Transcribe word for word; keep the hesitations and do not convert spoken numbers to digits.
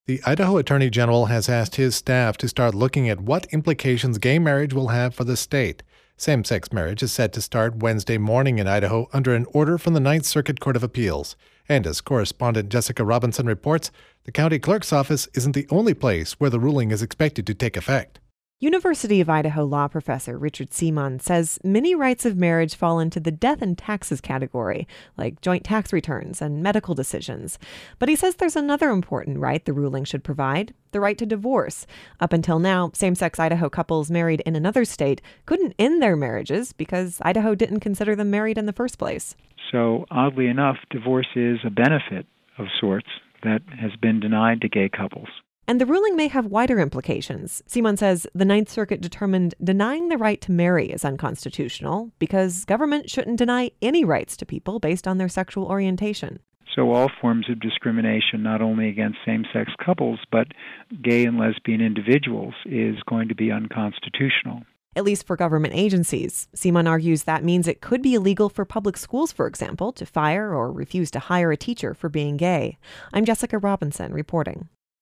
The Idaho Attorney General has asked his staff to start looking at what implications gay marriage will have for the state. Same-sex marriage is set to start Wednesday morning in Idaho under an order from the Ninth Circuit Court of Appeals. And as correspondent Jessica Robinson reports, the county clerk's office isn't the only place where the ruling is expected to take effect. University of Idaho law professor Richard Seamon says many rights of marriage fall into the death and taxes category, like joint tax returns and medical decisions. But he says there's another important right the ruling should provide, the right to divorce. Up until now, same-sex Idaho couples married in another state couldn't end their marriages because Idaho didn't consider them married in the first place. So, oddly enough, divorce is a benefit of sorts that has been denied to gay couples. And the ruling may have wider implications. Seamon says the Ninth Circuit determined denying the right to marry is unconstitutional because government shouldn't deny any rights to people based on their sexual orientation. So all forms of discrimination, not only against same-sex couples, but gay and lesbian individuals, is going to be unconstitutional. At least for government agencies. Seamon argues that means it could be illegal for public schools, for example, to fire or refuse to hire a teacher for being gay. I'm Jessica Robinson reporting.